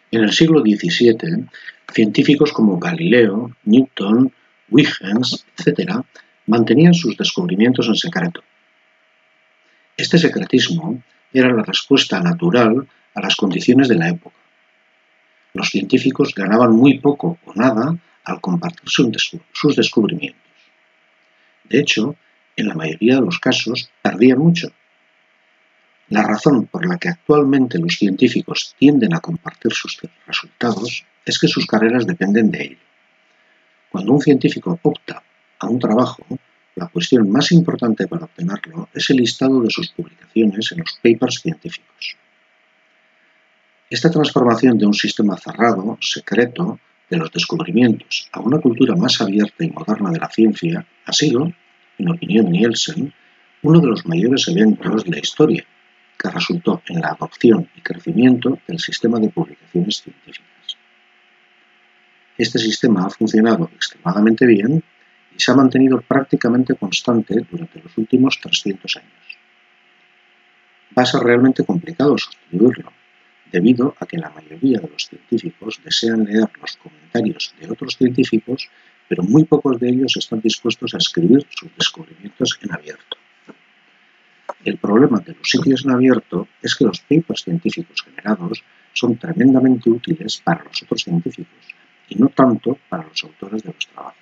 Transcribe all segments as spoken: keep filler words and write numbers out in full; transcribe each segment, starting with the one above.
En el siglo diecisiete, científicos como Galileo, Newton, Huygens, etcétera, mantenían sus descubrimientos en secreto. Este secretismo era la respuesta natural a las condiciones de la época. Los científicos ganaban muy poco o nada al compartir sus descubrimientos. De hecho, en la mayoría de los casos, perdían mucho. La razón por la que actualmente los científicos tienden a compartir sus resultados es que sus carreras dependen de ello. Cuando un científico opta a un trabajo, la cuestión más importante para obtenerlo es el listado de sus publicaciones en los papers científicos. Esta transformación de un sistema cerrado, secreto, de los descubrimientos a una cultura más abierta y moderna de la ciencia ha sido, en opinión de Nielsen, uno de los mayores eventos de la historia, que resultó en la adopción y crecimiento del sistema de publicaciones científicas. Este sistema ha funcionado extremadamente bien y se ha mantenido prácticamente constante durante los últimos trescientos años. Va a ser realmente complicado sustituirlo, debido a que la mayoría de los científicos desean leer los comentarios de otros científicos, pero muy pocos de ellos están dispuestos a escribir sus descubrimientos en abierto. El problema de los sitios en abierto es que los papers científicos generados son tremendamente útiles para los otros científicos y no tanto para los autores de los trabajos.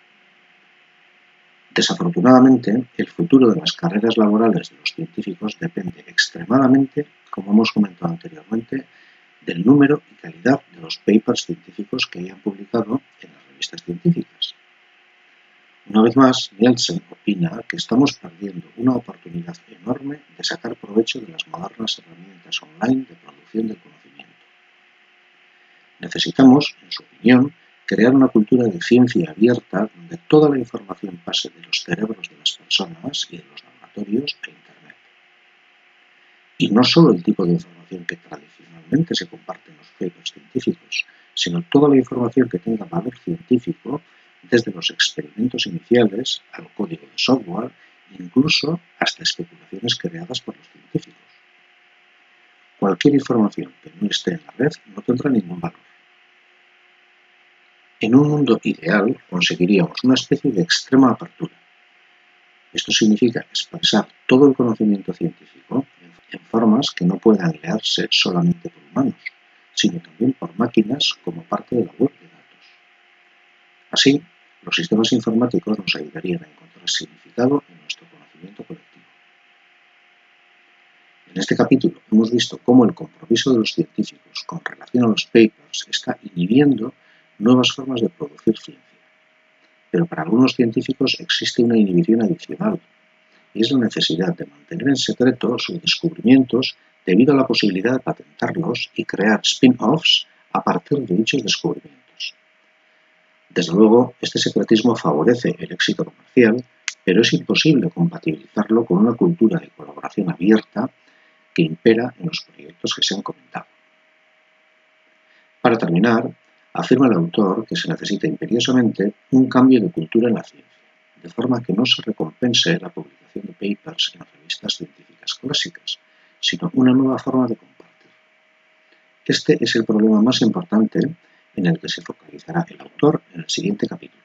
Desafortunadamente, el futuro de las carreras laborales de los científicos depende extremadamente, como hemos comentado anteriormente, del número y calidad de los papers científicos que hayan publicado en las revistas científicas. Una vez más, Nielsen opina que estamos perdiendo una oportunidad enorme de sacar provecho de las modernas herramientas online de producción del conocimiento. Necesitamos, en su opinión, crear una cultura de ciencia abierta donde toda la información pase de los cerebros de las personas y de los laboratorios a Internet. Y no solo el tipo de información que tradicionalmente se comparte en los papers científicos, sino toda la información que tenga valor científico, desde los experimentos iniciales al código de software, incluso hasta especulaciones creadas por los científicos. Cualquier información que no esté en la red no tendrá ningún valor. En un mundo ideal conseguiríamos una especie de extrema apertura. Esto significa expresar todo el conocimiento científico en formas que no puedan leerse solamente por humanos, sino también por máquinas como parte de la web de datos. Así, los sistemas informáticos nos ayudarían a encontrar significado en nuestro conocimiento colectivo. En este capítulo hemos visto cómo el compromiso de los científicos con relación a los papers está inhibiendo nuevas formas de producir ciencia. Pero para algunos científicos existe una inhibición adicional, y es la necesidad de mantener en secreto sus descubrimientos debido a la posibilidad de patentarlos y crear spin-offs a partir de dichos descubrimientos. Desde luego, este secretismo favorece el éxito comercial, pero es imposible compatibilizarlo con una cultura de colaboración abierta que impera en los proyectos que se han comentado. Para terminar, afirma el autor que se necesita imperiosamente un cambio de cultura en la ciencia, de forma que no se recompense la publicación de papers en revistas científicas clásicas, sino una nueva forma de compartir. Este es el problema más importante en el que se focalizará el autor en el siguiente capítulo.